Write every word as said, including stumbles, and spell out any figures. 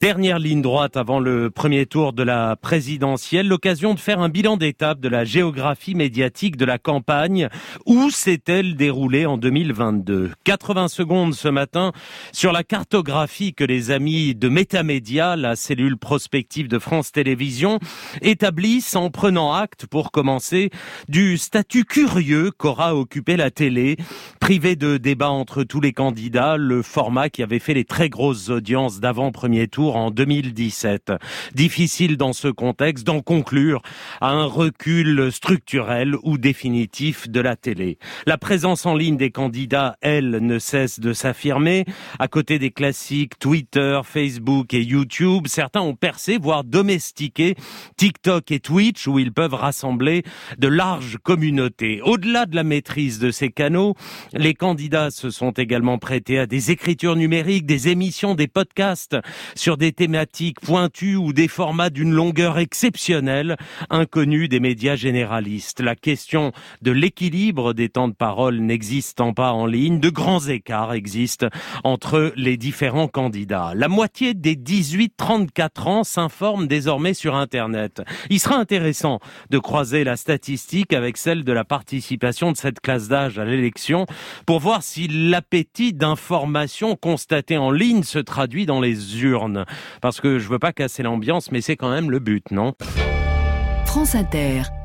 Dernière ligne droite avant le premier tour de la présidentielle, l'occasion de faire un bilan d'étape de la géographie médiatique de la campagne. Où s'est-elle déroulée en deux mille vingt-deux ? quatre-vingts secondes ce matin sur la cartographie que les amis de Métamédia, la cellule prospective de France Télévisions, établissent en prenant acte, pour commencer, du statut curieux qu'aura occupé la télé. Privé de débat entre tous les candidats, le format qui avait fait les très grosses audiences d'avant-premier tour en deux mille dix-sept. Difficile dans ce contexte d'en conclure à un recul structurel ou définitif de la télé. La présence en ligne des candidats, elle, ne cesse de s'affirmer. À côté des classiques Twitter, Facebook et YouTube, certains ont percé, voire domestiqué TikTok et Twitch, où ils peuvent rassembler de larges communautés. Au-delà de la maîtrise de ces canaux, les candidats se sont également prêtés à des écritures numériques, des émissions, des podcasts sur des thématiques pointues ou des formats d'une longueur exceptionnelle, inconnus des médias généralistes. La question de l'équilibre des temps de parole n'existant pas en ligne, de grands écarts existent entre les différents candidats. La moitié des dix-huit trente-quatre ans s'informent désormais sur Internet. Il sera intéressant de croiser la statistique avec celle de la participation de cette classe d'âge à l'élection pour voir si l'appétit d'information constaté en ligne se traduit dans les urnes. Parce que je veux pas casser l'ambiance, mais c'est quand même le but, non ? France Inter.